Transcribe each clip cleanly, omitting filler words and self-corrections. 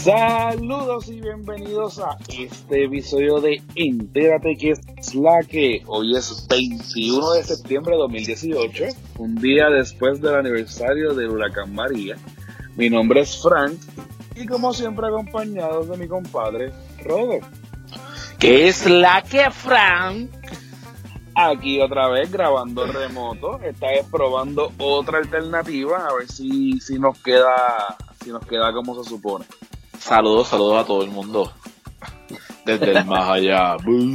Saludos y bienvenidos a este episodio de Entérate que es la que. Hoy es 21 de septiembre de 2018, un día después del aniversario del huracán María. Mi nombre es Frank y como siempre acompañado de mi compadre Robert. ¿Qué es la que, Frank? Aquí otra vez grabando remoto, esta vez probando otra alternativa, a ver si nos queda como se supone. Saludos a todo el mundo. Desde el más allá.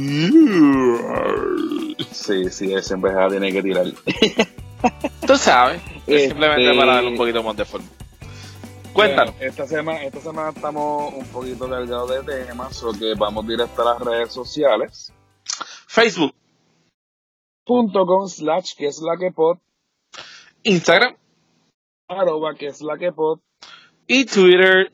Sí, él siempre se la tiene que tirar. Tú sabes, es simplemente para darle un poquito más de forma. Cuéntanos. Bueno, esta semana estamos un poquito cargados de temas, o que vamos directo a las redes sociales. Facebook.com/ que es la que pod, Instagram @que es la que pod y Twitter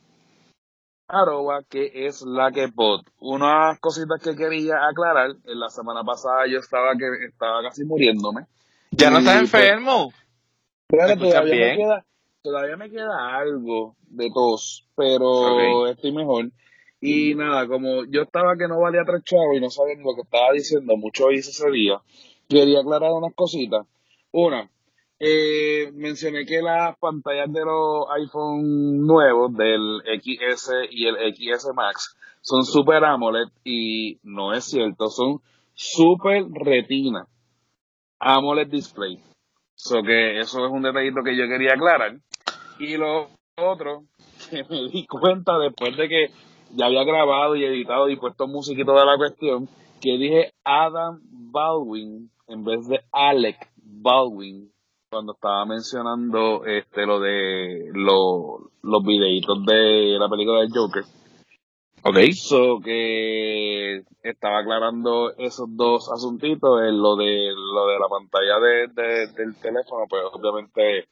@que es la que pod. Unas cositas que quería aclarar. En la semana pasada yo estaba casi muriéndome. ¿Ya no estás Pues, enfermo? claro, ¿Me escuchas bien? todavía me queda algo de tos, pero Okay. estoy mejor. Y nada, como yo estaba que no valía 3 chavos y no sabía ni lo que estaba diciendo, mucho hice ese día, quería aclarar unas cositas. Una, mencioné que las pantallas de los iPhone nuevos, del XS y el XS Max, son Super AMOLED y no es cierto, son Super Retina AMOLED Display. So que eso es un detallito que yo quería aclarar. Y lo otro, que me di cuenta después de que ya había grabado y editado y puesto música y toda la cuestión, que dije Adam Baldwin en vez de Alec Baldwin cuando estaba mencionando lo de los videitos de la película de Joker. Okay. So que estaba aclarando esos dos asuntitos, lo de la pantalla del teléfono, pues obviamente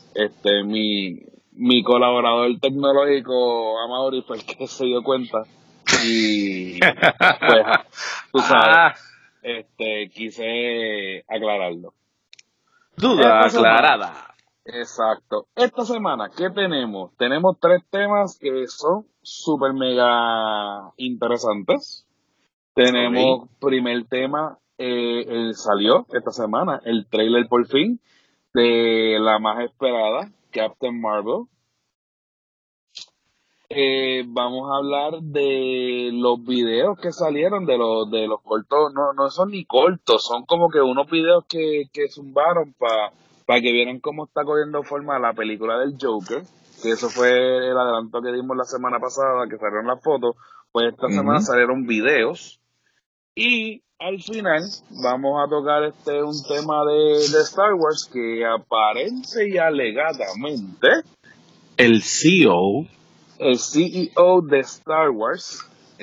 mi colaborador tecnológico Amaury fue el que se dio cuenta y pues tú sabes, quise aclararlo. Duda Esta semana, aclarada. exacto. Esta semana, ¿qué tenemos? Tenemos 3 temas que son súper mega interesantes. Tenemos primer tema, salió esta semana el trailer por fin de la más esperada, Captain Marvel. Vamos a hablar de los videos que salieron, de los cortos, no son ni cortos, son como que unos videos que zumbaron para que vieran cómo está cogiendo forma la película del Joker, que eso fue el adelanto que dimos la semana pasada, que salieron las fotos. Pues esta semana salieron videos y al final vamos a tocar un tema de Star Wars que aparente y alegadamente El CEO el CEO de Star Wars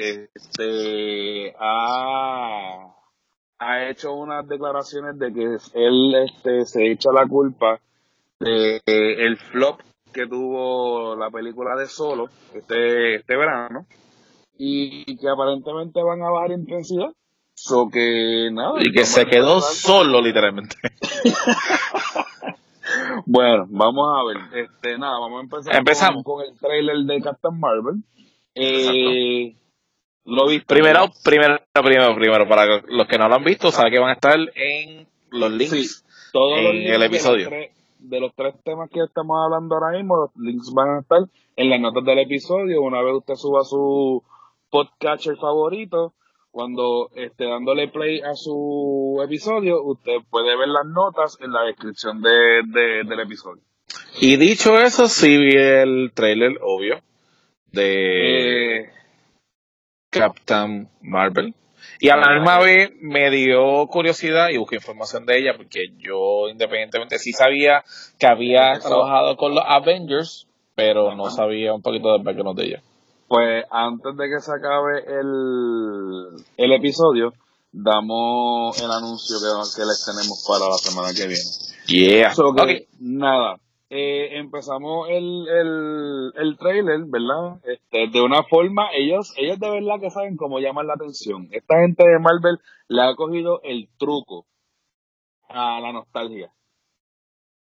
ha hecho unas declaraciones de que él se echa la culpa de el flop que tuvo la película de Solo este verano y que aparentemente van a bajar intensidad. So que nada. y que se quedó solo literalmente. Bueno, vamos a ver. Vamos a empezar Empezamos. con el trailer de Captain Marvel. Exacto. ¿Lo viste? Primero, para los que no lo han visto, saben que van a estar en los links todos los en links el episodio. de los 3 temas que estamos hablando ahora mismo, los links van a estar en las notas del episodio. Una vez usted suba su podcatcher favorito, cuando esté dándole play a su episodio, usted puede ver las notas en la descripción del episodio. Y dicho eso, sí vi el trailer, obvio, de Captain Marvel. Y a la misma vez me dio curiosidad y busqué información de ella, porque yo independientemente sí sabía que había trabajado con los Avengers, pero no sabía un poquito del background de ella. Pues antes de que se acabe el episodio, damos el anuncio que les tenemos para la semana que viene. Yeah. Okay. Nada, empezamos el trailer, ¿verdad? De una forma, ellos de verdad que saben cómo llamar la atención. Esta gente de Marvel le ha cogido el truco a la nostalgia.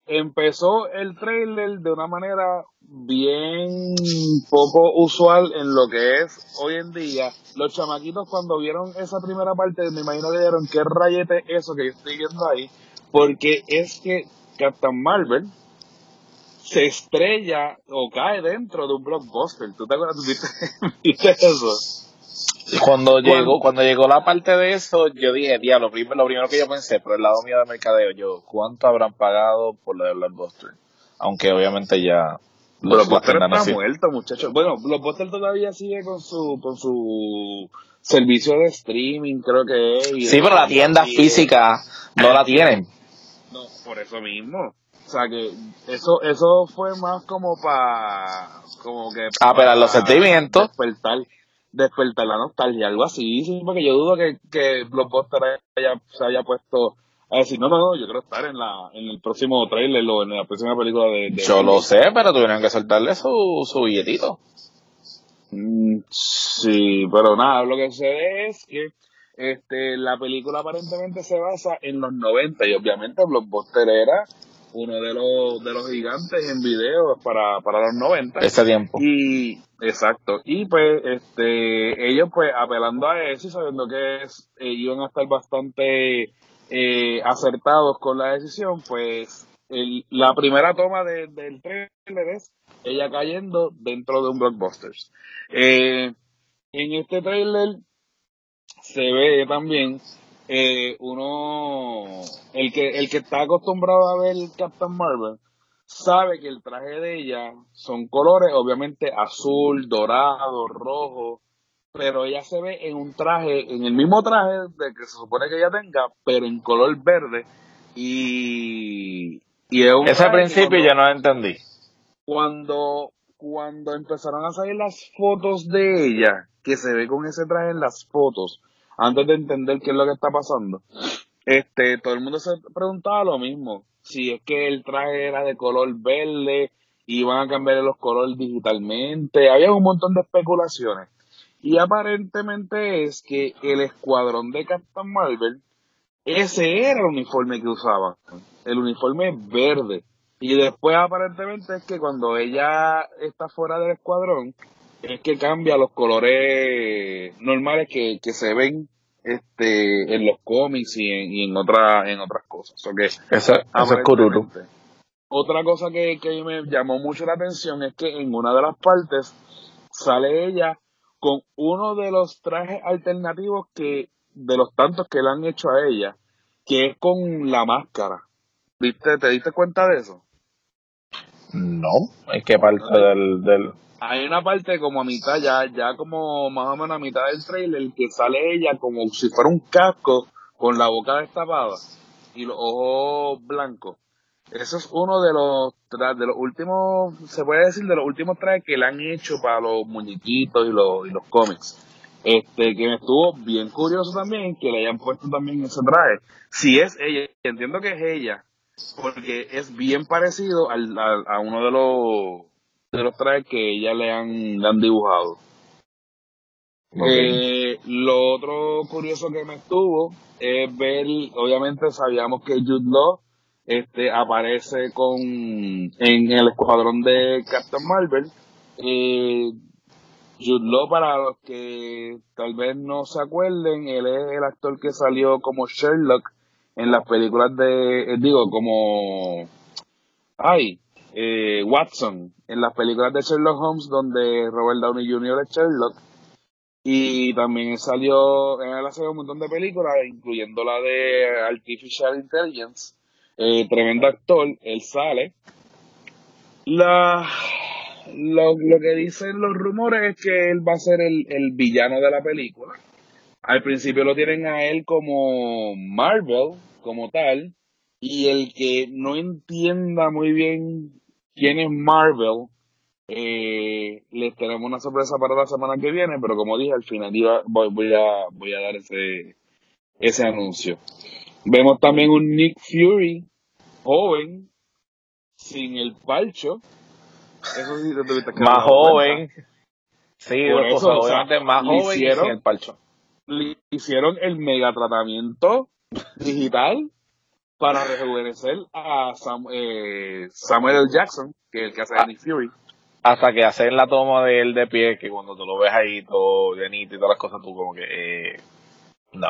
empezó el trailer de una manera bien poco usual en lo que es hoy en día. Los chamaquitos cuando vieron esa primera parte, me imagino que dijeron, ¿qué rayete es eso que yo estoy viendo ahí? Porque es que Captain Marvel se estrella o cae dentro de un blockbuster. ¿Tú te acuerdas? ¿Viste eso? Cuando Cuando, llegó la parte de eso, yo dije, lo primero que yo pensé, por el lado mío de mercadeo, ¿cuánto habrán pagado por lo de Blockbuster? Aunque obviamente ya las Blockbuster tiendas no está existen. muerto, muchachos. Bueno, Blockbuster todavía sigue con su servicio de streaming, creo que es, y Sí, pero la tienda física no la tienen. no, por eso mismo. O sea que eso fue más como como que Apelar los para sentimientos. despertar la nostalgia, algo así, sí, porque yo dudo que Blockbuster se haya puesto a decir, no, yo quiero estar en el próximo trailer o en la próxima película de Yo lo Marvel. sé, pero tuvieron que soltarle su billetito. Sí, pero nada, lo que sucede es que la película aparentemente se basa en los 90 y obviamente Blockbuster era uno de los gigantes en videos para los 90 Ese tiempo. y exacto, y pues ellos pues apelando a eso y sabiendo que iban a estar bastante acertados con la decisión, pues la primera toma del trailer es ella cayendo dentro de un Blockbuster. En este trailer se ve también el que está acostumbrado a ver Captain Marvel, sabe que el traje de ella son colores, obviamente azul, dorado, rojo, pero ella se ve en el mismo traje de que se supone que ella tenga, pero en color verde y es un Ese traje que principio yo no lo entendí. cuando empezaron a salir las fotos de ella, que se ve con ese traje en las fotos, antes de entender qué es lo que está pasando, todo el mundo se preguntaba lo mismo, si es que el traje era de color verde, iban a cambiar los colores digitalmente, había un montón de especulaciones. Y aparentemente es que el escuadrón de Captain Marvel, ese era el uniforme que usaban, el uniforme verde. Y después aparentemente es que cuando ella está fuera del escuadrón, es que cambia los colores normales que se ven en los cómics y en otras cosas. O que Eso es cururu. aparentemente. Otra cosa que me llamó mucho la atención es que en una de las partes sale ella con uno de los trajes alternativos de los tantos que le han hecho a ella, que es con la máscara. ¿Viste? ¿Te diste cuenta de eso? No, ¿en qué parte Hay, del... hay una parte como a mitad, ya como más o menos a mitad del trailer, que sale ella como si fuera un casco con la boca destapada y los ojos blancos. Eso es uno de los últimos, se puede decir, de los últimos trajes que le han hecho para los muñequitos y los cómics. Que me estuvo bien curioso también que le hayan puesto también ese traje. Si es ella, entiendo que es ella, porque es bien parecido a uno de los trajes que ella le han dibujado. Okay. Lo otro curioso que me estuvo es ver, obviamente sabíamos que Jude Law aparece en el escuadrón de Captain Marvel. Eh, Jude Law, para los que tal vez no se acuerden, él es el actor que salió como Sherlock en las películas Watson, en las películas de Sherlock Holmes, donde Robert Downey Jr. es Sherlock. Y también él ha salido un montón de películas, incluyendo la de Artificial Intelligence. Tremendo actor, él sale. Lo que dicen los rumores es que él va a ser el villano de la película. Al principio lo tienen a él como Marvel, como tal, y el que no entienda muy bien quién es Marvel, les tenemos una sorpresa para la semana que viene, pero como dije, al final voy a dar ese anuncio. Vemos también un Nick Fury joven, sin el palcho. Eso sí te tuviste que haber Más dado cuenta. joven. Sí, Por pues eso, o sea, obviamente más joven y sin el parcho. le hicieron el mega tratamiento digital para rejuvenecer a Samuel L. Jackson, que es el que hace a Nick Fury. Hasta que hacen la toma de él de pie, que cuando tú lo ves ahí todo llenito y todas las cosas, tú como que, no.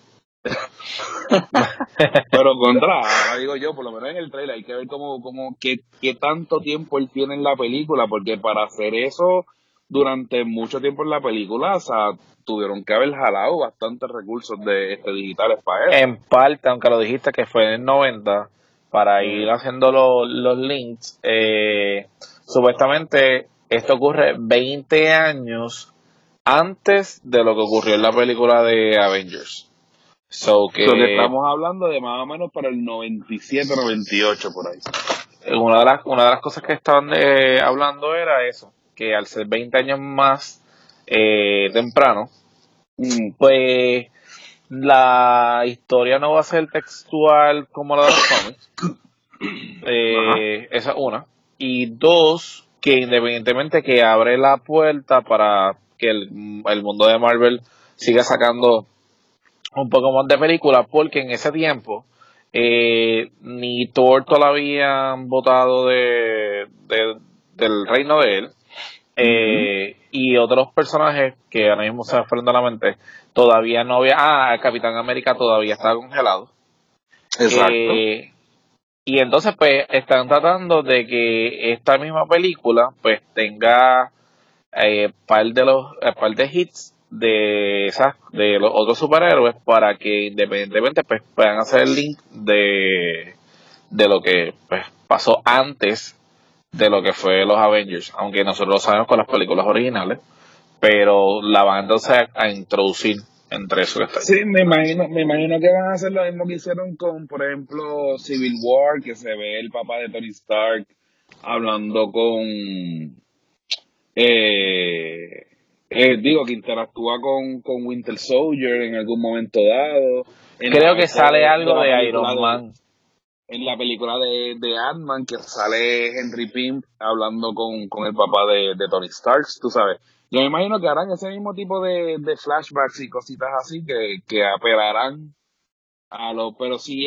Pero ahora digo yo, por lo menos en el trailer, hay que ver qué tanto tiempo él tiene en la película, porque para hacer eso durante mucho tiempo en la película, o sea, tuvieron que haber jalado bastantes recursos digitales para él. En parte, aunque lo dijiste que fue en el 90, para ir haciendo los links, supuestamente esto ocurre 20 años antes de lo que ocurrió en la película de Avengers. Que estamos hablando de más o menos para el 97, 98 por ahí. Una de las cosas que estaban hablando era eso, que al ser 20 años más temprano, pues la historia no va a ser textual como la de los cómics. Esa es una. Y dos, que independientemente que abre la puerta para que el mundo de Marvel siga sacando un poco más de películas, porque en ese tiempo ni Thor todavía han votado del reino de él, y otros personajes que ahora mismo se me fueron de la mente, todavía no había, Capitán América todavía está congelado. Exacto. Y entonces pues están tratando de que esta misma película pues tenga par de hits de los otros superhéroes, para que independientemente pues puedan hacer el link de lo que pues pasó antes de lo que fue los Avengers, aunque nosotros lo sabemos con las películas originales, pero la van entonces a introducir entre eso que está ahí. Sí, me imagino que van a hacer lo mismo que hicieron con, por ejemplo, Civil War, que se ve el papá de Tony Stark hablando con que interactúa con Winter Soldier en algún momento dado. Creo que sale algo de Iron Man. En la película de Ant-Man, que sale Henry Pym hablando con el papá de Tony Stark, tú sabes. Yo me imagino que harán ese mismo tipo de flashbacks y cositas así que apelarán a lo... Pero si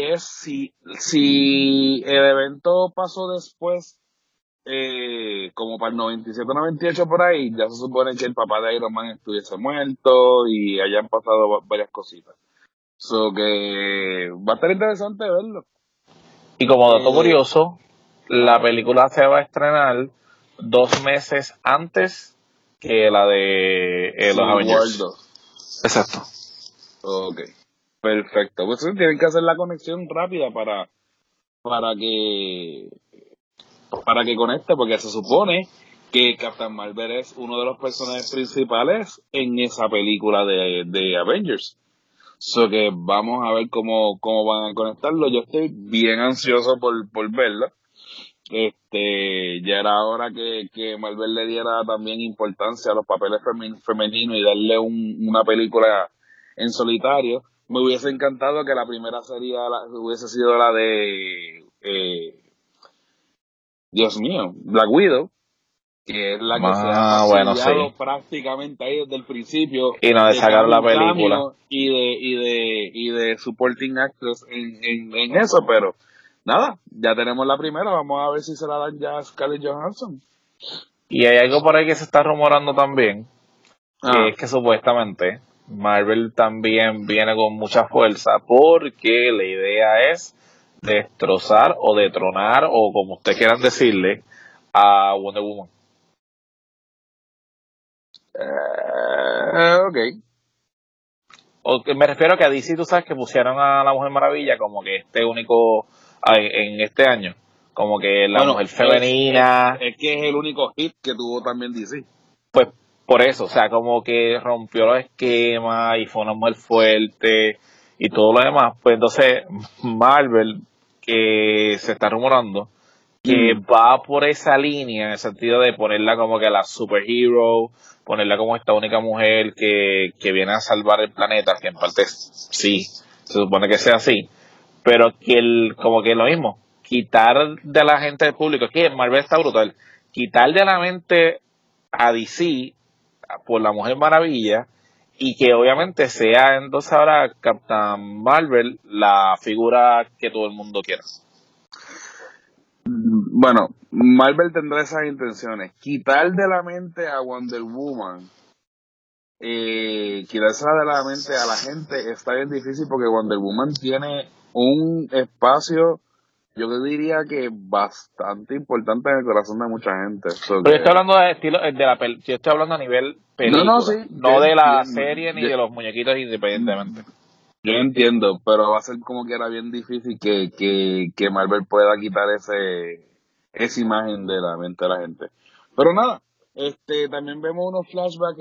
el evento pasó después, como para el 97, 98 por ahí, ya se supone que el papá de Iron Man estuviese muerto y hayan pasado varias cositas. So que va a estar interesante verlo. Y como dato curioso, la película se va a estrenar 2 meses antes que la de los Avengers. 2. Exacto. Ok, perfecto. Pues tienen que hacer la conexión rápida para que conecte, porque se supone que Captain Marvel es uno de los personajes principales en esa película de Avengers. So que vamos a ver cómo van a conectarlo. Yo estoy bien ansioso por verla. Ya era hora que Marvel le diera también importancia a los papeles femeninos y darle una película en solitario. Me hubiese encantado que la primera serie hubiese sido la de Dios mío, Black Widow, que es la que se ha fastidiado prácticamente ahí desde el principio, y no de sacar la película y de supporting actors en eso, pero nada, ya tenemos la primera, vamos a ver si se la dan ya a Scarlett Johansson. Y hay algo por ahí que se está rumorando también, que es que supuestamente Marvel también viene con mucha fuerza, porque la idea es destrozar o detronar, o como ustedes quieran decirle, a Wonder Woman. Ok. Me refiero a que a DC, tú sabes que pusieron a la Mujer Maravilla como que único en este año, como que la mujer femenina. Es que es el único hit que tuvo también DC. Pues por eso, o sea, como que rompió los esquemas y fue una mujer fuerte y todo lo demás. Pues entonces Marvel, que se está rumorando que va por esa línea, en el sentido de ponerla como que la superhero, ponerla como esta única mujer que viene a salvar el planeta, que en parte sí, se supone que sea así, pero que como que lo mismo, quitar de la gente del público, es que Marvel está brutal, quitar de la mente a DC por la Mujer Maravilla y que obviamente sea entonces ahora Captain Marvel la figura que todo el mundo quiera. Bueno, Marvel tendrá esas intenciones. Quitar de la mente a Wonder Woman, quitársela de la mente a la gente está bien difícil porque Wonder Woman tiene un espacio, yo te diría que bastante importante en el corazón de mucha gente. Pero yo estoy hablando de estilo yo estoy hablando a nivel película, sí, no de la serie ni de los muñequitos independientemente. Yo entiendo, pero va a ser como que era bien difícil que Marvel pueda quitar esa imagen de la mente de la gente. Pero nada, también vemos unos flashbacks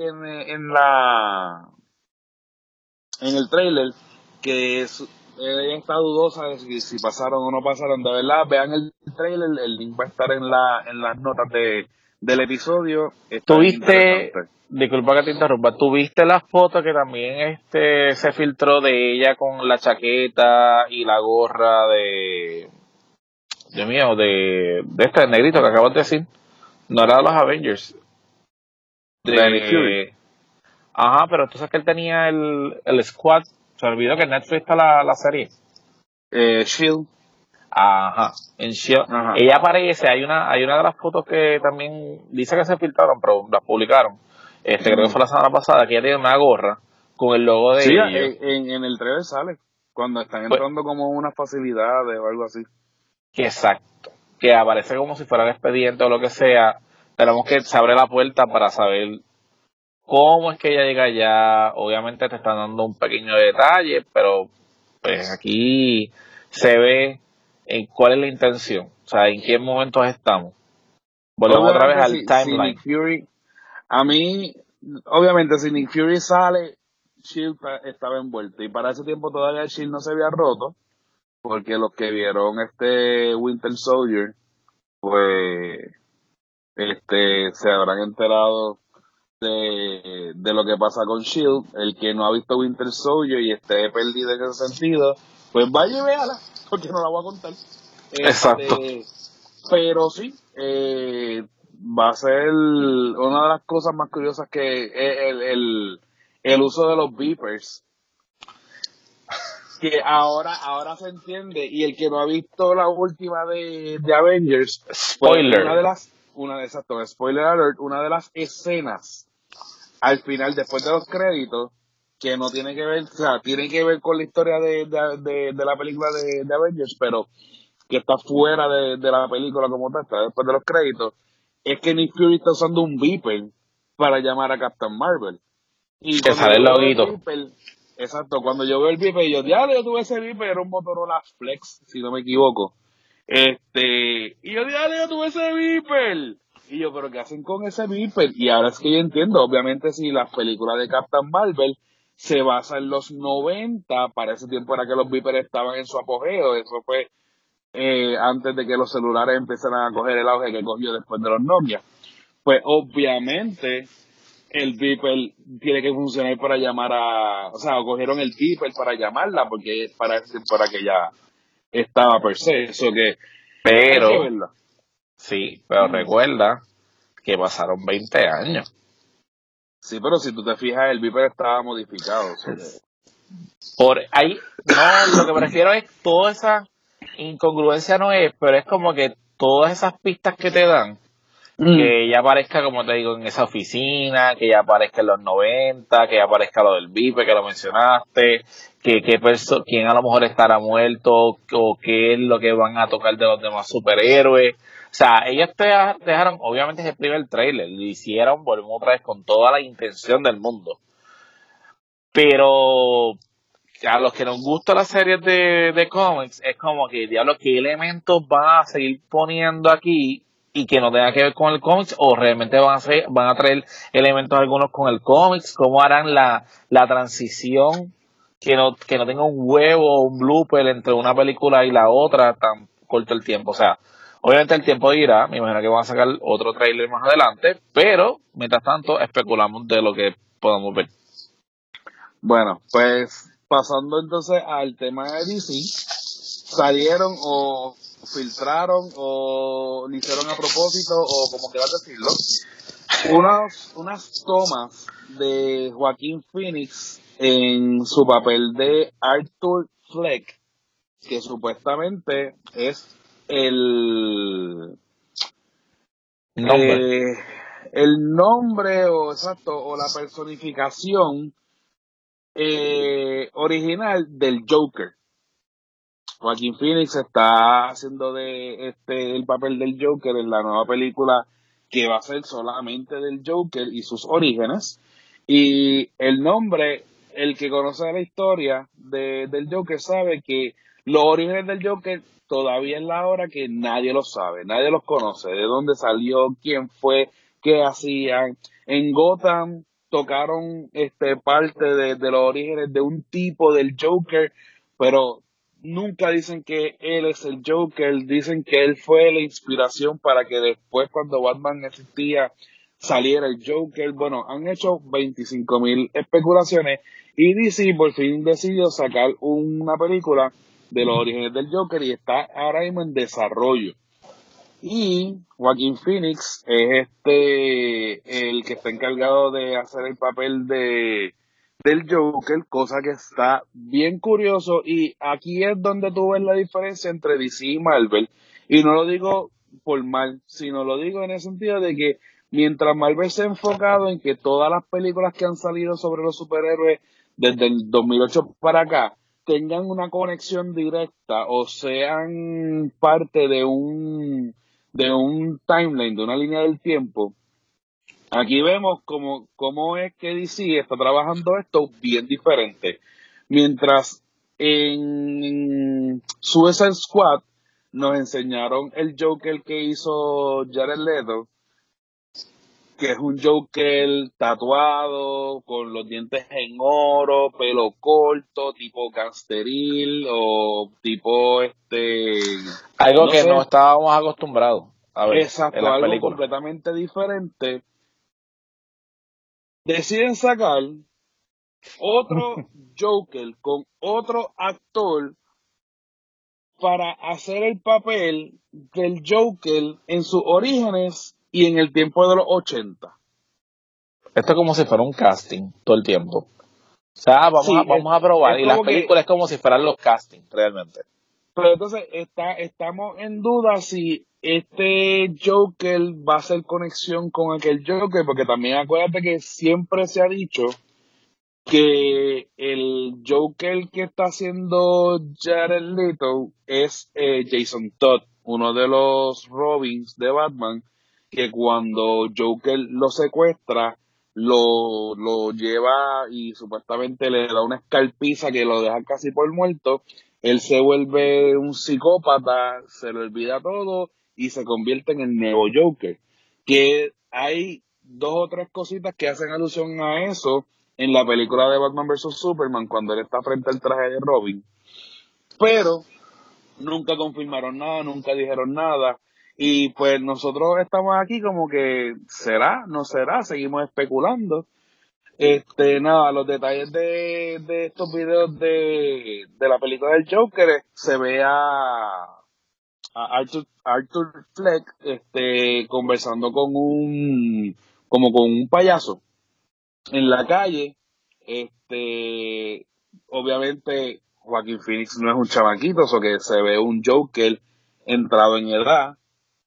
en el trailer que ella está dudosa de si pasaron o no pasaron. De verdad, vean el trailer, el link va a estar en las notas del episodio. Está bien interesante. Disculpa que te interrumpa, ¿tuviste la foto que también se filtró de ella con la chaqueta y la gorra de Dios mío, de este negrito que acabas de decir? No era de los Avengers. De Nick Fury. Ajá, pero entonces que él tenía el squad. Se olvidó que en Netflix está la serie. Shield. Ajá, en Shield. Ajá. Ella aparece, hay una de las fotos que también dice que se filtraron, pero las publicaron. Creo que fue la semana pasada, que ella tiene una gorra con el logo de ellos. En el trailer sale, cuando están entrando como unas facilidades o algo así. Exacto, que aparece como si fuera el expediente o lo que sea. Tenemos que se abre la puerta para saber cómo es que ella llega allá. Obviamente te están dando un pequeño detalle, pero pues aquí se ve cuál es la intención, o sea, en qué momentos estamos. Volvemos otra vez al timeline. Nick Fury, a mí, obviamente, si Nick Fury sale, Shield estaba envuelto, y para ese tiempo todavía Shield no se había roto, porque los que vieron Winter Soldier, pues, se habrán enterado de lo que pasa con Shield. El que no ha visto Winter Soldier y esté perdido en ese sentido, pues vaya y véala, porque no la voy a contar. Exacto. Pero sí, va a ser una de las cosas más curiosas que el uso de los beepers, que ahora se entiende. Y el que no ha visto la última de Avengers, spoiler, pues, spoiler alert, una de las escenas al final, después de los créditos, que no tiene que ver, o sea, tiene que ver con la historia de la película de Avengers, pero que está fuera de la película como tal, está después de los créditos, es que Nick Fury está usando un beeper para llamar a Captain Marvel. Y que sale el loguito. Exacto, cuando yo veo el beeper, yo tuve ese beeper, era un Motorola Flex, si no me equivoco. Y yo tuve ese beeper. Y yo, ¿pero qué hacen con ese beeper? Y ahora es que yo entiendo, obviamente, si las películas de Captain Marvel se basan en los 90, para ese tiempo era que los beepers estaban en su apogeo, eso fue antes de que los celulares empezaran a coger el auge que cogió después de los Nokia. Pues obviamente el beeper tiene que funcionar para llamar o sea, cogieron el beeper para llamarla, porque para que ya estaba per se, eso que pero hay que verla. Sí, pero recuerda que pasaron 20 años. Sí, pero si tú te fijas, el beeper estaba modificado. Por ahí, no, lo que prefiero es toda esa incongruencia, no es, pero es como que todas esas pistas que te dan, que ya aparezca, como te digo, en esa oficina, que ya aparezca en los 90, que ya aparezca lo del beeper que lo mencionaste, quién a lo mejor estará muerto, o qué es lo que van a tocar de los demás superhéroes. O sea, ellos te dejaron, obviamente es el primer trailer, lo hicieron, volvemos otra vez con toda la intención del mundo. Pero a los que nos gusta las series de cómics, es como que, diablo, ¿qué elementos van a seguir poniendo aquí y que no tenga que ver con el cómics? ¿O realmente van a traer elementos algunos con el cómics? ¿Cómo harán la transición? Que no tenga un huevo o un blooper entre una película y la otra tan corto el tiempo. O sea, obviamente el tiempo dirá, me imagino que van a sacar otro trailer más adelante, pero mientras tanto especulamos de lo que podamos ver. Bueno, pues pasando entonces al tema de DC, salieron o filtraron o lo hicieron a propósito o como quieras decirlo, unas tomas de Joaquín Phoenix en su papel de Arthur Fleck, que supuestamente es el Nombre. el nombre o la personificación original del Joker. Joaquín Phoenix está haciendo de el papel del Joker en la nueva película que va a ser solamente del Joker y sus orígenes. Y el nombre, el que conoce la historia del Joker sabe que los orígenes del Joker todavía es la hora que nadie lo sabe, nadie los conoce, de dónde salió, quién fue, qué hacían. En Gotham tocaron parte de los orígenes de un tipo del Joker, pero nunca dicen que él es el Joker, dicen que él fue la inspiración para que después, cuando Batman existía, saliera el Joker. Bueno, han hecho 25,000 especulaciones y DC por fin decidió sacar una película de los orígenes del Joker y está ahora mismo en desarrollo. Y Joaquín Phoenix es el que está encargado de hacer el papel del Joker, cosa que está bien curioso. Y aquí es donde tú ves la diferencia entre DC y Marvel. Y no lo digo por mal, sino lo digo en el sentido de que mientras Marvel se ha enfocado en que todas las películas que han salido sobre los superhéroes desde el 2008 para acá tengan una conexión directa o sean parte de un timeline, de una línea del tiempo. Aquí vemos cómo es que DC está trabajando esto bien diferente. Mientras en Suicide Squad nos enseñaron el Joker que hizo Jared Leto, que es un Joker tatuado, con los dientes en oro, pelo corto, tipo gangsteril o tipo Algo no que no sé, estábamos acostumbrados a ver en exacto, las algo películas. completamente diferente. Deciden sacar otro Joker con otro actor para hacer el papel del Joker en sus orígenes y en el tiempo de los 80. Esto es como si fuera un casting todo el tiempo. O sea, Sí, vamos a probar. es Y las como que, películas es como si fueran los castings, realmente. pero entonces estamos en duda si este Joker va a hacer conexión con aquel Joker, porque también acuérdate que siempre se ha dicho que el Joker que está haciendo Jared Leto es Jason Todd, uno de los Robins de Batman, que cuando Joker lo secuestra, lo lleva y supuestamente le da una escalpiza que lo deja casi por muerto. Él se vuelve un psicópata, se le olvida todo y se convierte en el nuevo Joker. Que hay dos o tres cositas que hacen alusión a eso en la película de Batman vs. Superman cuando él está frente al traje de Robin, pero nunca confirmaron nada, nunca dijeron nada, y pues nosotros estamos aquí como que será, no será, seguimos especulando. Nada, los detalles de estos videos de la película del Joker, se ve a Arthur Fleck conversando como con un payaso en la calle. Obviamente Joaquín Phoenix no es un chamaquito, eso que se ve un Joker entrado en edad.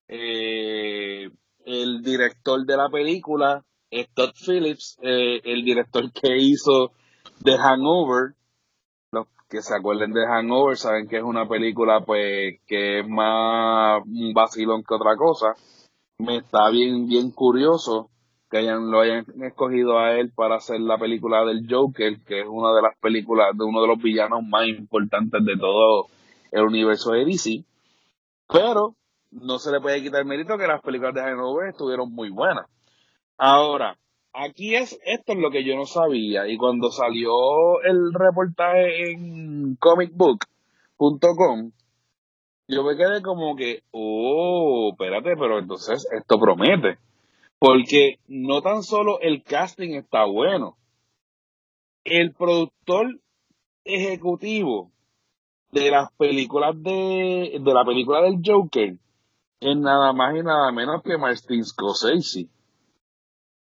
El director de la película es Todd Phillips, el director que hizo The Hangover. Los que se acuerden de Hangover saben que es una película pues que es más un vacilón que otra cosa. Me está bien curioso que lo hayan escogido a él para hacer la película del Joker, que es una de las películas de uno de los villanos más importantes de todo el universo de DC. Pero no se le puede quitar mérito que las películas de Hangover estuvieron muy buenas. Ahora, esto es lo que yo no sabía, y cuando salió el reportaje en comicbook.com, yo me quedé como que, oh, espérate, pero entonces esto promete. Porque no tan solo el casting está bueno, el productor ejecutivo de las películas de la película del Joker es nada más y nada menos que Martin Scorsese.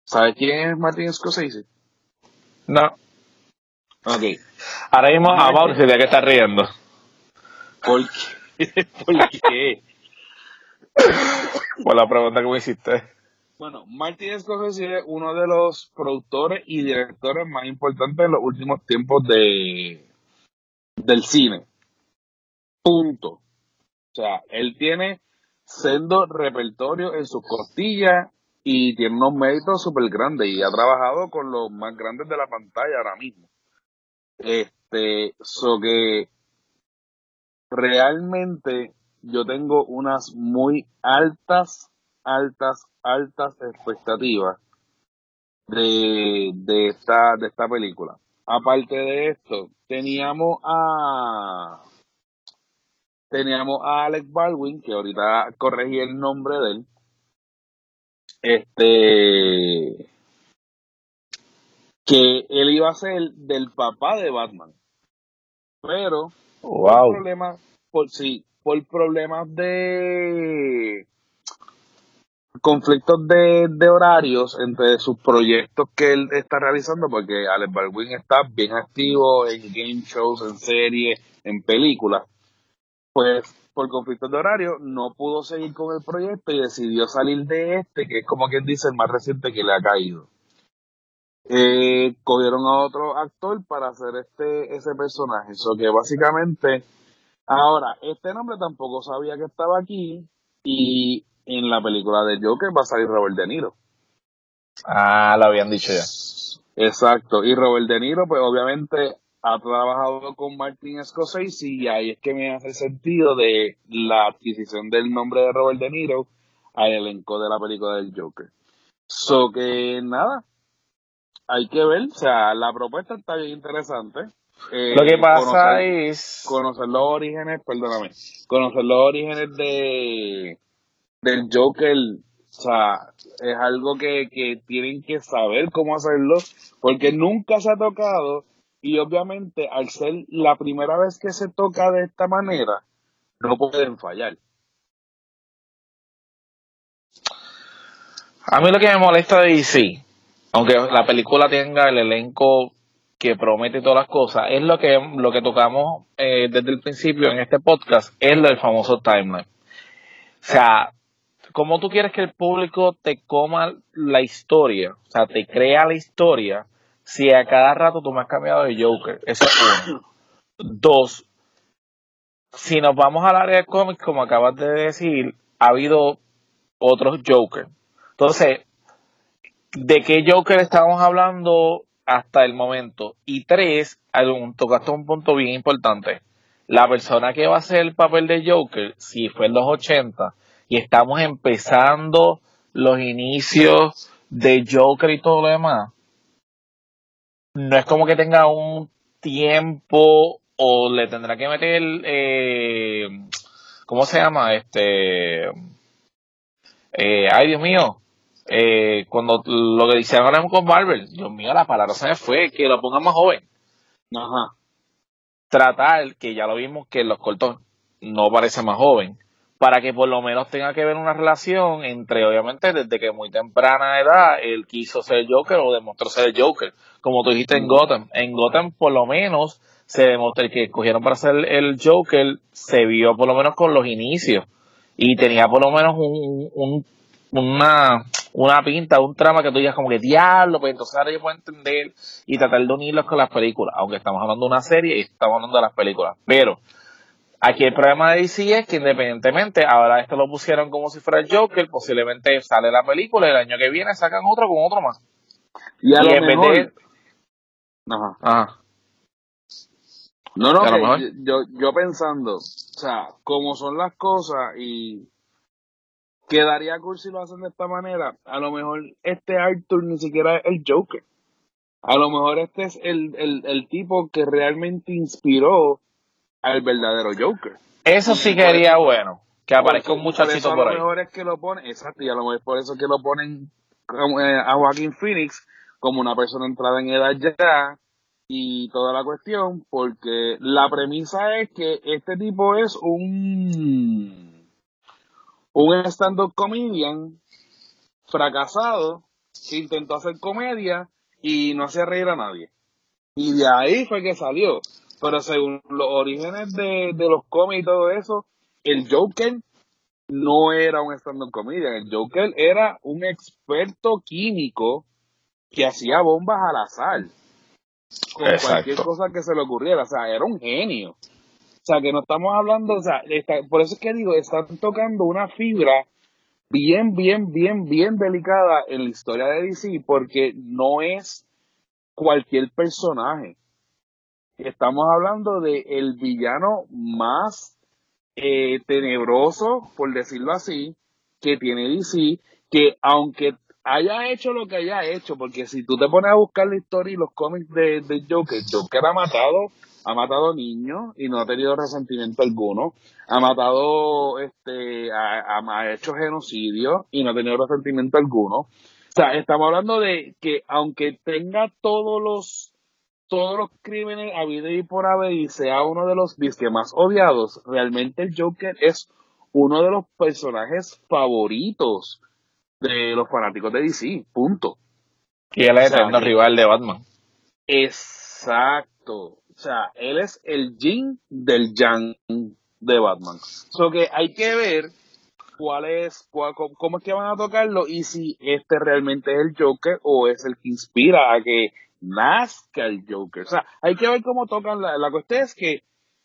¿Sabes quién es Martin Scorsese? No. Ok. Ahora mismo a Mauro se tiene que estar riendo. ¿Por qué? ¿Por qué? Por la pregunta que me hiciste. Bueno, Martin Scorsese es uno de los productores y directores más importantes en los últimos tiempos del cine. Punto. O sea, él tiene sendo repertorio en sus costillas y tiene unos méritos súper grandes y ha trabajado con los más grandes de la pantalla ahora mismo. So que realmente yo tengo unas muy altas expectativas de esta película. Aparte de esto, teníamos a Alec Baldwin, que ahorita corregí el nombre de él, que él iba a ser del papá de Batman, pero por Wow. problemas de conflictos de horarios entre sus proyectos que él está realizando, porque Alec Baldwin está bien activo en game shows, en series, en películas, pues por conflictos de horario no pudo seguir con el proyecto y decidió salir de que es como quien dice el más reciente que le ha caído. Cogieron a otro actor para hacer ese personaje, eso que básicamente, ahora, este nombre tampoco sabía que estaba aquí, y en la película de Joker va a salir Robert De Niro. Ah, lo habían dicho ya. Exacto, y Robert De Niro pues obviamente ha trabajado con Martin Scorsese y ahí es que me hace sentido de la adquisición del nombre de Robert De Niro al elenco de la película del Joker. So que nada, hay que ver, o sea, la propuesta está bien interesante. Lo que pasa es... Conocer los orígenes, perdóname, conocer los orígenes del Joker, o sea, es algo que tienen que saber cómo hacerlo, porque nunca se ha tocado, y obviamente al ser la primera vez que se toca de esta manera, no pueden fallar. A mí lo que me molesta de DC, aunque la película tenga el elenco que promete todas las cosas, es lo que tocamos desde el principio en este podcast, es lo del famoso timeline. O sea, ¿cómo tú quieres que el público te coma la historia? O sea, te crea la historia si a cada rato tú me has cambiado de Joker. Eso es uno. Dos, si nos vamos al área de cómics, como acabas de decir, ha habido otros Joker. Entonces, ¿de qué Joker estamos hablando hasta el momento? Y tres, tocaste un punto bien importante. La persona que va a hacer el papel de Joker, si fue en los 80 y estamos empezando los inicios de Joker y todo lo demás, no es como que tenga un tiempo o le tendrá que meter, ¿cómo se llama? Ay, Dios mío. Cuando lo que hicieron ahora con Marvel, Dios mío, la palabra se me fue, que lo pongan más joven. Ajá. Tratar, que ya lo vimos que en los cortos no parece más joven, para que por lo menos tenga que ver una relación entre, obviamente, desde que muy temprana edad él quiso ser Joker o demostró ser Joker, como tú dijiste en Gotham. En Gotham por lo menos se demostró que escogieron para ser el Joker, se vio por lo menos con los inicios y tenía por lo menos una pinta, un trama que tú digas como que diablo, pues entonces ahora yo puedo entender y tratar de unirlos con las películas, aunque estamos hablando de una serie y estamos hablando de las películas. Pero aquí el problema de DC es que independientemente, ahora esto lo pusieron como si fuera el Joker, posiblemente sale la película y el año que viene sacan otro con otro más. Y a Y lo en mejor... vez de... Ajá. Ajá. No, A lo que mejor. yo pensando, o sea, como son las cosas y quedaría cool si lo hacen de esta manera, a lo mejor Arthur ni siquiera es el Joker. A lo mejor este es el tipo que realmente inspiró al verdadero Joker. Eso sí que sería bueno, que aparezca un Y por eso muchachito a por lo ahí. mejor es que lo ponen, exacto, y a lo mejor por eso es que lo ponen a Joaquín Phoenix como una persona entrada en edad ya y toda la cuestión, porque la premisa es que este tipo es un stand-up comedian fracasado intentó hacer comedia y no hacía reír a nadie. Y de ahí fue que salió. Pero según los orígenes de los cómics y todo eso, el Joker no era un stand-up comedian. El Joker era un experto químico que hacía bombas al azar con cualquier Exacto. cosa que se le ocurriera. O sea, era un genio. O sea, que no estamos hablando, o sea, por eso es que digo, están tocando una fibra bien, bien, bien, bien delicada en la historia de DC, porque no es cualquier personaje. Estamos hablando de el villano más tenebroso, por decirlo así, que tiene DC, que aunque haya hecho lo que haya hecho, porque si tú te pones a buscar la historia y los cómics de Joker, Joker ha matado niños y no ha tenido resentimiento alguno, ha matado, ha hecho genocidio y no ha tenido resentimiento alguno. O sea, estamos hablando de que aunque tenga todos los crímenes habidos y por haber y sea uno de los disque más odiados, realmente el Joker es uno de los personajes favoritos de los fanáticos de DC, punto. Y él O es sea, eterno rival de Batman. exacto. O sea, él es el yin del yang de Batman. So que hay que ver cómo es que van a tocarlo y si este realmente es el Joker o es el que inspira a que nazca el Joker. O sea, hay que ver cómo tocan la cuestión es que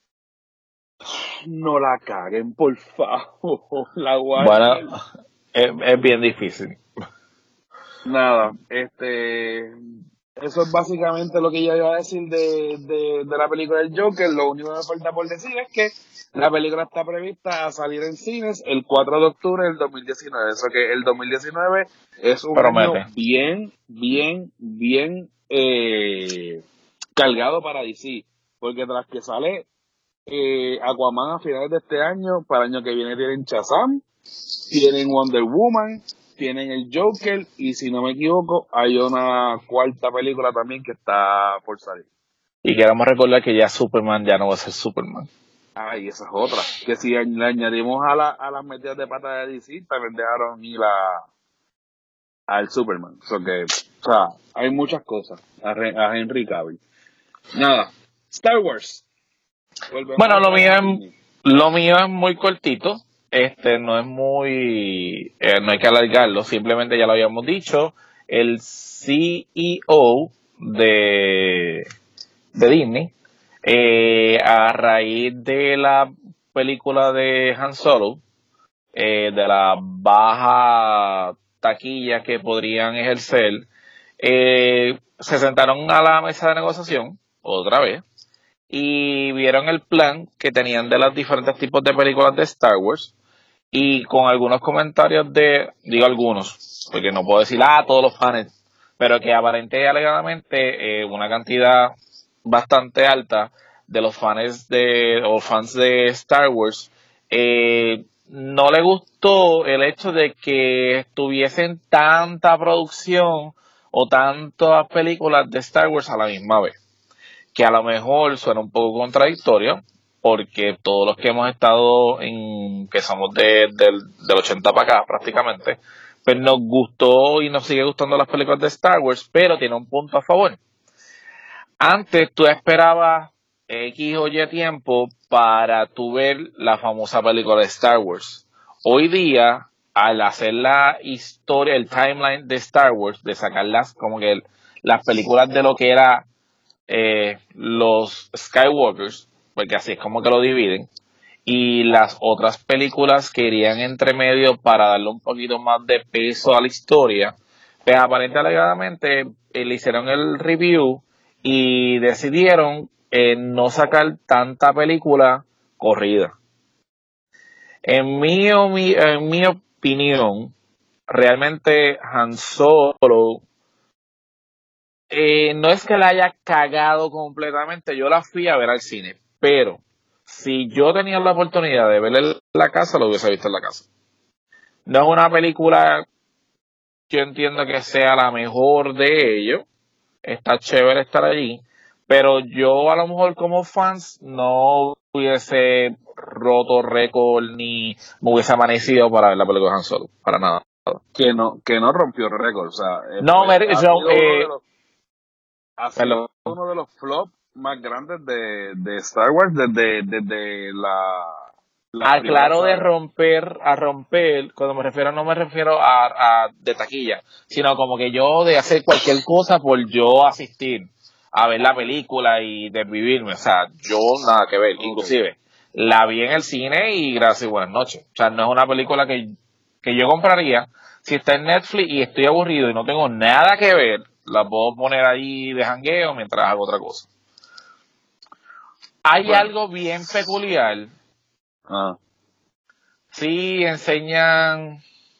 no la caguen, por favor, la Bueno, Warner. es bien difícil. Nada, eso es básicamente lo que yo iba a decir de la película del Joker. Lo único que me falta por decir es que la película está prevista a salir en cines el 4 de octubre del 2019. Eso que el 2019 es un año Promete. bien, bien, bien cargado para DC. Porque tras que sale Aquaman a finales de este año, para el año que viene tienen Shazam, tienen Wonder Woman, tienen el Joker y si no me equivoco hay una cuarta película también que está por salir. Y queremos recordar que ya Superman ya no va a ser Superman. Ay, esa es otra. Que si le añadimos a las metidas de pata de DC, también dejaron ir al Superman. O sea, hay muchas cosas. A Henry Cavill. Nada. Star Wars. Volvemos Bueno, otra vez a Disney. lo mío es muy cortito. No es no hay que alargarlo. Simplemente ya lo habíamos dicho. El CEO de Disney, a raíz de la película de Han Solo, de la baja taquilla que podrían ejercer, se sentaron a la mesa de negociación otra vez y vieron el plan que tenían de los diferentes tipos de películas de Star Wars y con algunos comentarios digo algunos, porque no puedo decir todos los fans, pero que aparentemente y alegadamente una cantidad bastante alta de los fans de Star Wars no le gustó el hecho de que estuviesen tanta producción o tantas películas de Star Wars a la misma vez, que a lo mejor suena un poco contradictorio, porque todos los que hemos estado que somos del 80 para acá prácticamente, pues nos gustó y nos sigue gustando las películas de Star Wars, pero tiene un punto a favor. Antes tú esperabas X o Y tiempo para tú ver la famosa película de Star Wars. Hoy día, al hacer la historia, el timeline de Star Wars, de sacarlas como que las películas de lo que era los Skywalkers, porque así es como que lo dividen, y las otras películas que irían entre medio para darle un poquito más de peso a la historia, pues aparentemente le hicieron el review y decidieron no sacar tanta película corrida. En mi opinión, realmente Han Solo no es que la haya cagado completamente, yo la fui a ver al cine, pero si yo tenía la oportunidad de verla en la casa, lo hubiese visto en la casa. No es una película que yo entiendo que sea la mejor de ellos, está chévere estar allí, pero yo a lo mejor como fans no hubiese roto récord ni me hubiese amanecido para ver la película de Han Solo, para nada. que no rompió récord. O sea, No, ha sido uno de los, perdón. uno de los flops más grandes de Star Wars desde la primera Aclaro de saga. romper, cuando me refiero, no me refiero a de taquilla, sino como que yo de hacer cualquier cosa por yo asistir a ver la película y desvivirme. O sea, yo nada que ver. Okay. Inclusive, la vi en el cine y gracias y buenas noches. O sea, no es una película que yo compraría. Si está en Netflix y estoy aburrido y no tengo nada que ver, la puedo poner ahí de jangueo mientras hago otra cosa. Hay Bueno. algo bien peculiar. Ah. Sí, enseñan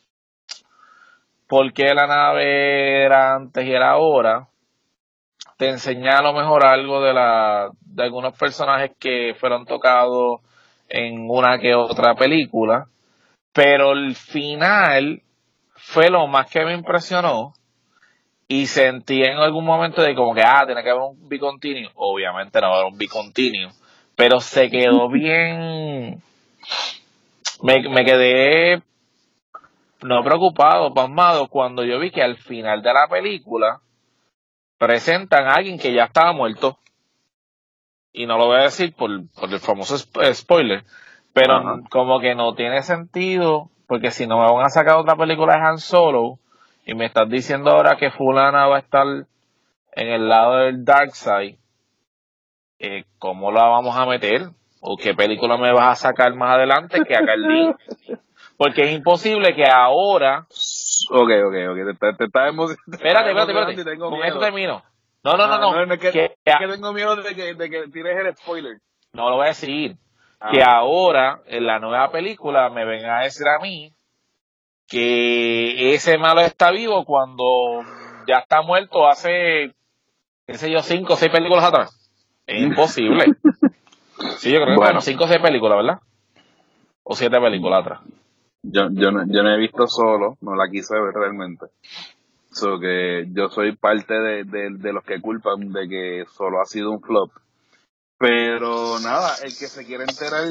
por qué la nave era antes y era ahora. Te enseña a lo mejor algo de algunos personajes que fueron tocados en una que otra película. Pero el final fue lo más que me impresionó. Y sentí en algún momento de como que, tiene que haber un bicontinio. Obviamente no va a haber un bicontinio. Pero se quedó bien. Me quedé no preocupado, pasmado, cuando yo vi que al final de la película presentan a alguien que ya estaba muerto. Y no lo voy a decir por el famoso spoiler, pero Ajá. como que no tiene sentido, porque si no me van a sacar otra película de Han Solo, y me estás diciendo ahora que fulana va a estar en el lado del Dark Side, ¿cómo la vamos a meter? ¿O qué película me vas a sacar más adelante que a Carlín? Porque es imposible que ahora... Ok, te estás emocionando. Espérate. Y tengo Con esto miedo. termino. No. No, es que Que, tengo miedo de que tires el spoiler. no lo voy a decir. Que Ajá. ahora, en la nueva película, me vengan a decir a mí que ese malo está vivo cuando ya está muerto hace, qué sé yo, 5 o 6 películas atrás. Es imposible. Sí, yo creo que como 5 o 6 películas, ¿verdad? O 7 películas atrás. Yo no he visto Solo, no la quise ver realmente. So que yo soy parte de los que culpan de que Solo ha sido un flop. Pero nada, el que se quiere enterar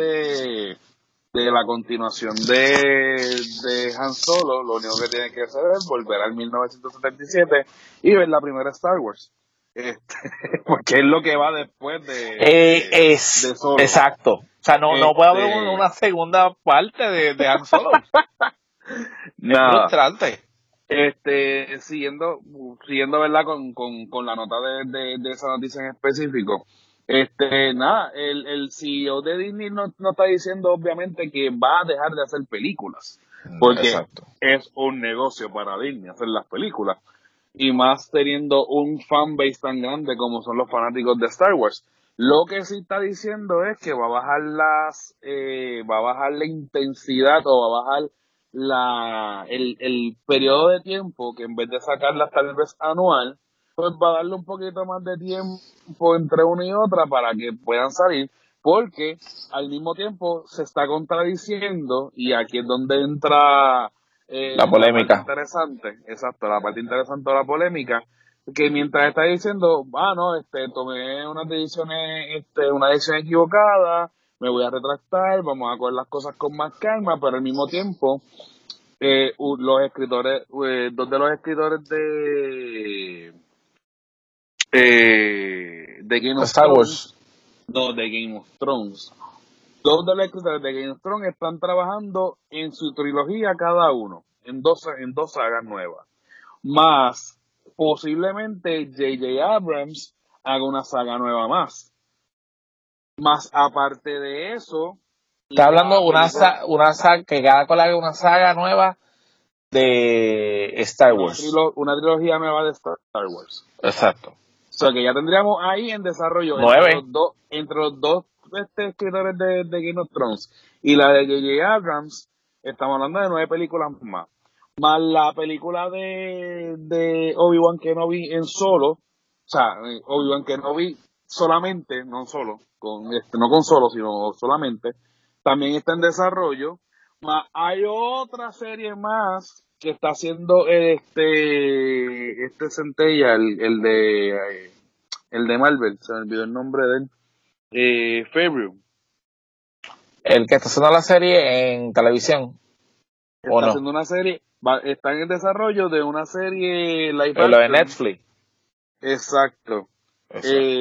de la continuación de Han Solo, lo único que tiene que hacer es volver al 1977 y ver la primera Star Wars. Porque es lo que va después de Solo. Exacto. O sea, no puede haber una segunda parte de Han Solo. Es frustrante. Siguiendo, ¿verdad? Con la nota de esa noticia en específico. Nada, el CEO de Disney no está diciendo obviamente que va a dejar de hacer películas, porque Exacto. es un negocio para Disney hacer las películas, y más teniendo un fanbase tan grande como son los fanáticos de Star Wars. Lo que sí está diciendo es que va a bajar va a bajar la intensidad, o va a bajar el periodo de tiempo, que en vez de sacarlas tal vez anual, pues va a darle un poquito más de tiempo entre una y otra para que puedan salir, porque al mismo tiempo se está contradiciendo, y aquí es donde entra La polémica. parte interesante, exacto, la parte interesante de la polémica, que mientras está diciendo, no, tomé una decisión equivocada, me voy a retractar, vamos a coger las cosas con más calma, pero al mismo tiempo, los escritores, dos de los escritores de Game of Star Wars. de Game of Thrones. Dos de los escritores de Game of Thrones están trabajando en su trilogía cada uno, en dos sagas nuevas. Más, posiblemente J.J. Abrams haga una saga nueva más. Más aparte de eso... Está hablando de una saga, que cada cual haga una saga nueva de Star Wars. Una trilogía nueva de Star Wars. Exacto. O sea que ya tendríamos ahí en desarrollo 9. entre los dos escritores de Game of Thrones y la de J.J. Abrams, estamos hablando de 9 películas más. Más la película de Obi-Wan Kenobi en Solo, o sea, Obi-Wan Kenobi solamente, no solo, no con solo, sino solamente, también está en desarrollo. Más hay otra serie más que está haciendo Centella, el de Marvel, se me olvidó el nombre de él, Favreau. El que está haciendo la serie en televisión. ¿O está no? haciendo una serie, está en el desarrollo de una serie live Lo de action. Netflix. Exacto. Exacto.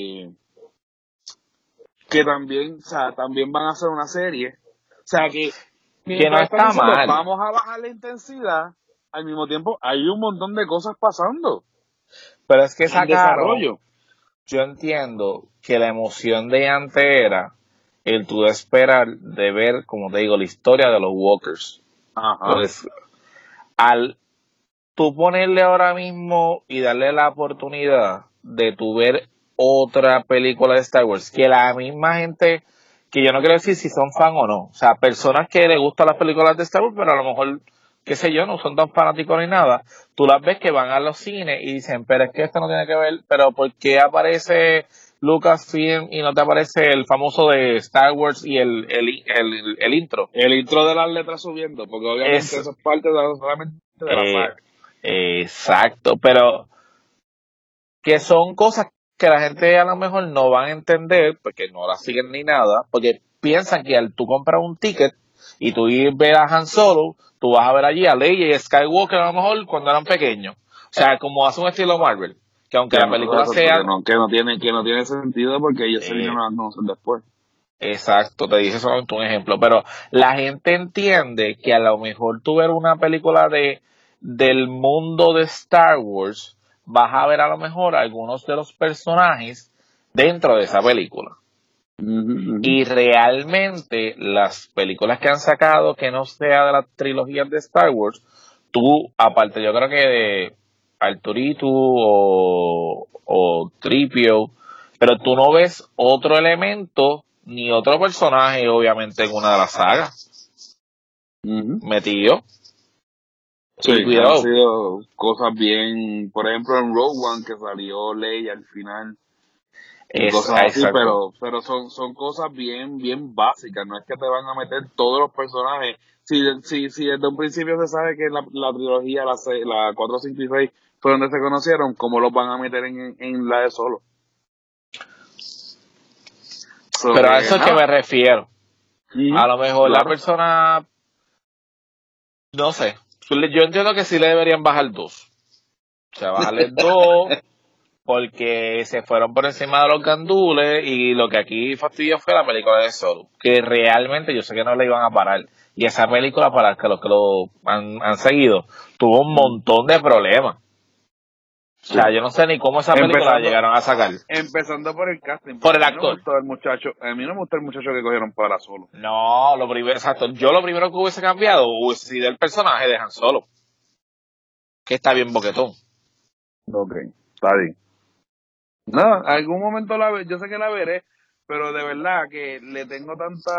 Que también, o sea, también van a hacer una serie. O sea, que Que no mientras están está diciendo, mal. vamos a bajar la intensidad, al mismo tiempo hay un montón de cosas pasando Pero es que en sacaron, desarrollo. yo entiendo que la emoción de antes era el tú de esperar de ver, como te digo, la historia de los Walkers. Ajá. Pues al tú ponerle ahora mismo y darle la oportunidad de tú ver otra película de Star Wars, que la misma gente, que yo no quiero decir si son fan o no, o sea, personas que les gustan las películas de Star Wars, pero a lo mejor, qué sé yo, no son tan fanáticos ni nada, tú las ves que van a los cines y dicen, pero es que esto no tiene que ver, pero ¿por qué aparece Lucasfilm y no te aparece el famoso de Star Wars y el intro? El intro de las letras subiendo, porque obviamente Es eso es parte solamente de la eh, saga. exacto, pero que son cosas que la gente a lo mejor no van a entender porque no las siguen ni nada, porque piensan que al tú comprar un ticket y tú ir a ver a Han Solo, tú vas a ver allí a Leia y Skywalker a lo mejor cuando eran pequeños. O sea, como hace un estilo Marvel, que aunque Que la no, película exacto, sea que no tiene sentido porque ellos se eh, vinieron a conocer después. exacto, te dije solamente un ejemplo, pero la gente entiende que a lo mejor tú ver una película del mundo de Star Wars, vas a ver a lo mejor algunos de los personajes dentro de esa película. Ujú. Y realmente las películas que han sacado, que no sea de las trilogías de Star Wars, tú, aparte yo creo que de Arturito o Tripio, pero tú no ves otro elemento ni otro personaje, obviamente, en una de las sagas Ujú. metido. Sí, Y han cuidado, sido cosas bien, por ejemplo en Rogue One que salió Leia al final y cosas así, exacto. pero son cosas bien básicas, no es que te van a meter todos los personajes. Si desde un principio se sabe que la trilogía, la 4 5 y 6 fue donde se conocieron, ¿cómo los van a meter en la de Solo? So Pero a que eso es que me nada. refiero. A Ujú. lo mejor la Claro. persona, no sé, yo entiendo que sí le deberían bajar dos. O sea, bajarle dos porque se fueron por encima de los gandules y lo que aquí fastidió fue la película de Solo, que realmente yo sé que no le iban a parar. Y esa película, para los que lo han seguido, tuvo un montón de problemas. O Sí. sea, yo no sé ni cómo esa película la Empezando, llegaron a sacar. empezando por el casting, Por porque el actor. a mí no me gustó el muchacho que cogieron para Solo. No, lo primero, exacto. Yo lo primero que hubiese cambiado hubiese sido el personaje de Han Solo, que está bien boquetón. Ok, está bien. No, algún momento yo sé que la veré, pero de verdad que le tengo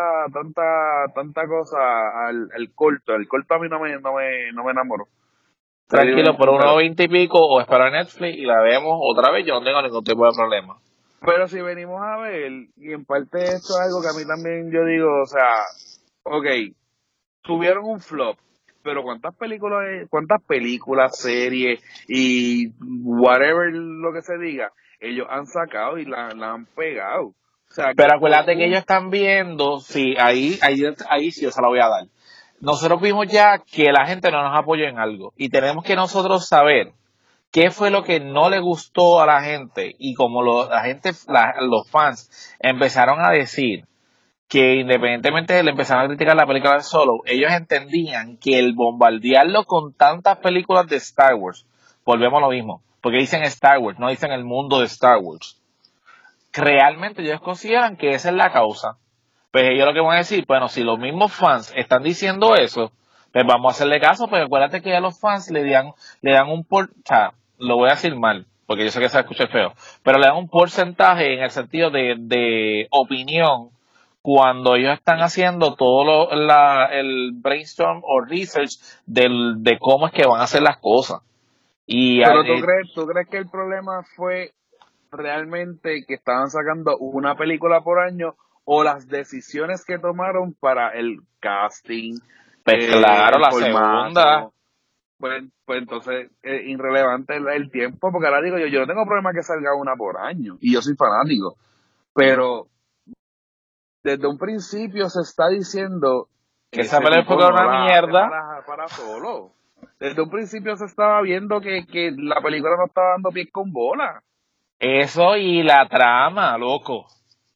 tanta cosa al corto. El corto a mí no me enamoró. Te digo bien Tranquilo, por unos sincero. 20 y pico, o esperar Netflix y la vemos otra vez, yo no tengo ningún tipo de problema. Pero si venimos a ver, y en parte esto es algo que a mí también yo digo, o sea, ok, tuvieron un flop, pero cuántas películas, series y whatever lo que se diga, ellos han sacado y la han pegado. O sea, que Pero por acuérdate que ellos están viendo, sí, ahí sí yo se la voy a dar. Nosotros vimos ya que la gente no nos apoyó en algo y tenemos que nosotros saber qué fue lo que no le gustó a la gente y como la gente, los fans empezaron a decir que independientemente de le empezaron a criticar la película de Solo, ellos entendían que el bombardearlo con tantas películas de Star Wars, volvemos a lo mismo, porque dicen Star Wars, no dicen el mundo de Star Wars, realmente ellos consideran que esa es la causa. Pues ellos lo que van a decir, bueno, si los mismos fans están diciendo eso, pues vamos a hacerle caso, pero acuérdate que a los fans le dan o sea, lo voy a decir mal, porque yo sé que se va a escuchar feo, pero le dan un porcentaje en el sentido de opinión cuando ellos están haciendo todo el brainstorm o research de cómo es que van a hacer las cosas. Y pero ¿tú crees que el problema fue realmente que estaban sacando una película por año o las decisiones que tomaron para el casting, pues claro, el la segunda. formato? Pues entonces es irrelevante el tiempo, porque ahora digo yo no tengo problema que salga una por año y yo soy fanático, pero desde un principio se está diciendo que esa película era una mierda. Para solo. Desde un principio se estaba viendo que la película no estaba dando pies con bola. Eso y la trama, loco.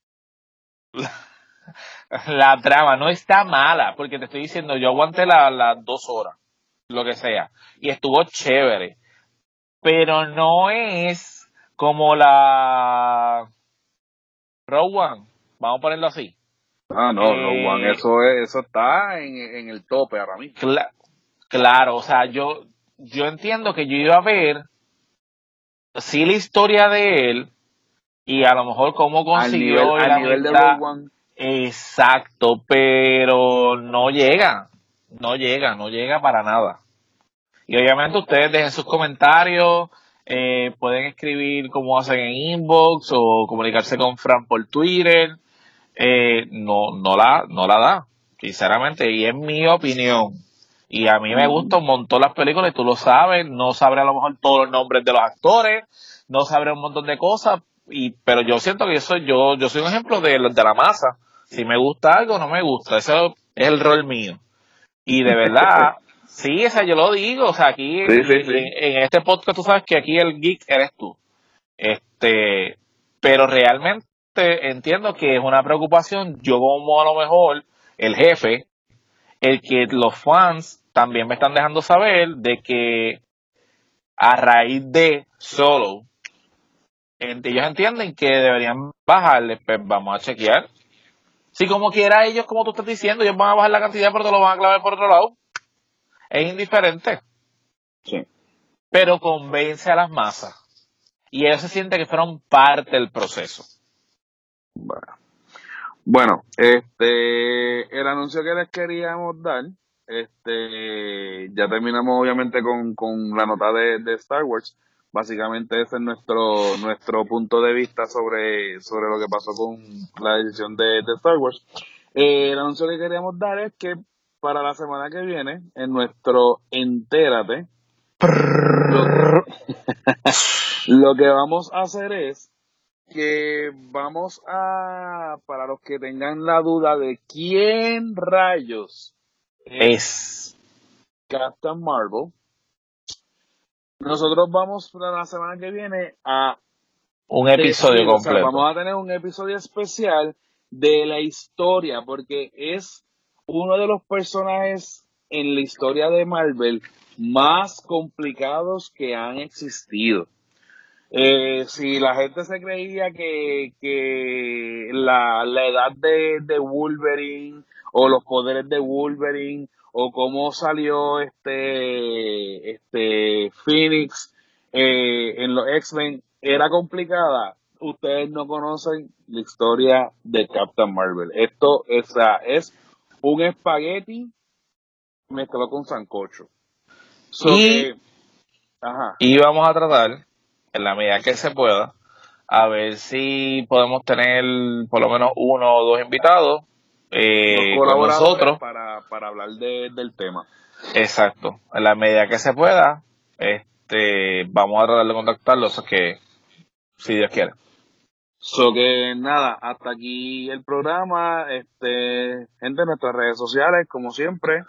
La trama no está mala, porque te estoy diciendo, yo aguanté las 2 horas, lo que sea, y estuvo chévere, pero no es como la Rogue One, vamos a ponerlo así. No, Rogue One, eso está en el tope ahora mismo. Claro, o sea, yo entiendo que yo iba a ver sí la historia de él y a lo mejor cómo consiguió al nivel de Rogue One. Exacto, pero no llega para nada. Y obviamente ustedes dejen sus comentarios, pueden escribir como hacen en inbox o comunicarse con Fran por Twitter. No la da, sinceramente, y es mi opinión. Y a mí me gustan un montón las películas, y tú lo sabes, no sabré a lo mejor todos los nombres de los actores, no sabré un montón de cosas, pero yo siento que yo soy un ejemplo de la masa. Si me gusta algo, no me gusta, eso es el rol mío. Y de verdad, sí, o sea, yo lo digo, o sea, aquí sí. En este podcast tú sabes que aquí el geek eres tú. Pero realmente entiendo que es una preocupación, yo como a lo mejor el jefe, el que los fans también me están dejando saber de que a raíz de Solo, ellos entienden que deberían bajarle, pues vamos a chequear. Si como quiera ellos, como tú estás diciendo, ellos van a bajar la cantidad, pero te lo van a clavar por otro lado. Es indiferente. Sí. Pero convence a las masas. Y ellos se sienten que fueron parte del proceso. Bueno, el anuncio que les queríamos dar, ya terminamos obviamente con la nota de Star Wars. Básicamente ese es nuestro punto de vista sobre lo que pasó con la decisión de Star Wars. El anuncio que queríamos dar es que para la semana que viene, en nuestro Entérate, lo que vamos a hacer es que vamos a, para los que tengan la duda de quién rayos es Captain Marvel, nosotros vamos para la semana que viene a un episodio completo. O sea, vamos a tener un episodio especial de la historia, porque es uno de los personajes en la historia de Marvel más complicados que han existido. Si la gente se creía que la edad de Wolverine o los poderes de Wolverine o cómo salió Phoenix en los X-Men era complicada, ustedes no conocen la historia de Captain Marvel. Esto es un espagueti mezclado con sancocho. Y vamos a tratar, en la medida que se pueda, a ver si podemos tener por lo menos 1 o 2 invitados con nosotros para hablar del tema. Exacto, en la medida que se pueda, vamos a tratar de contactarlos, que si Dios quiere. Que nada, hasta aquí el programa. Gente, en nuestras redes sociales, como siempre,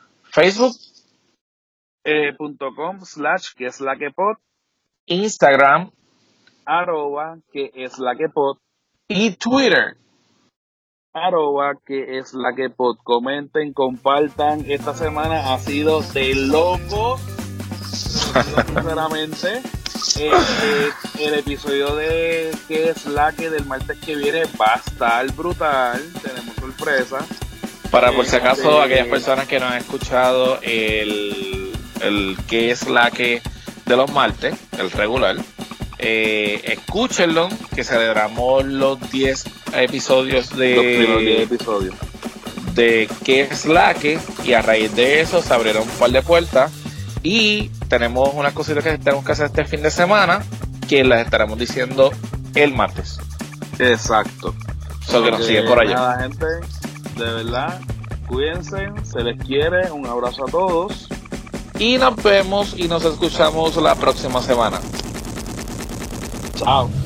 facebook.com/queslaquepod, Instagram @queslaquepod y Twitter @queslaquepod. Comenten, compartan. Esta semana ha sido de locos, sinceramente. El episodio de Que es la que del martes que viene va a estar brutal. Tenemos sorpresa. Para por si acaso aquellas personas que no han escuchado el Que es la que de los martes, el regular, escúchenlo, que celebramos los 10 episodios de los primeros 10 episodios de Que es la que, y a raíz de eso se abrieron un par de puertas y tenemos unas cositas que tenemos que hacer este fin de semana que las estaremos diciendo el martes. Exacto. Que nos siguen por allá. Nada, gente, de verdad, cuídense, se les quiere, un abrazo a todos y nos vemos y nos escuchamos la próxima semana. Chao.